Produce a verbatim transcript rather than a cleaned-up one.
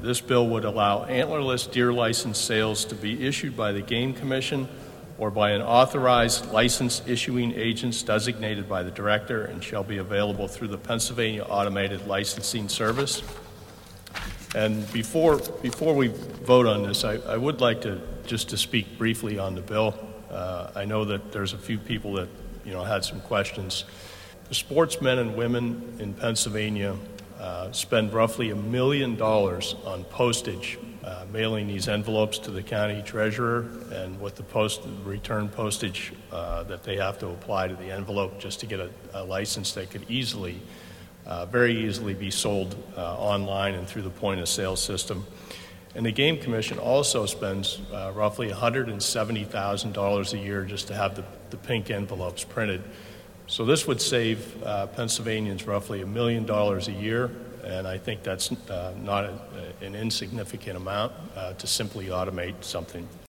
this bill would allow antlerless deer license sales to be issued by the Game Commission or by an authorized license issuing agents designated by the director and shall be available through the Pennsylvania Automated Licensing Service. And before, before we vote on this, I, I would like to just to speak briefly on the bill. Uh, I know that there's a few people that you know had some questions. The sportsmen and women in Pennsylvania uh, spend roughly a million dollars on postage, uh, mailing these envelopes to the county treasurer, and with the post return postage uh, that they have to apply to the envelope just to get a, a license that could easily Uh, very easily be sold uh, online and through the point-of-sale system. And the Game Commission also spends uh, roughly one hundred seventy thousand dollars a year just to have the, the pink envelopes printed. So this would save uh, Pennsylvanians roughly a million dollars a year, and I think that's uh, not a, an insignificant amount uh, to simply automate something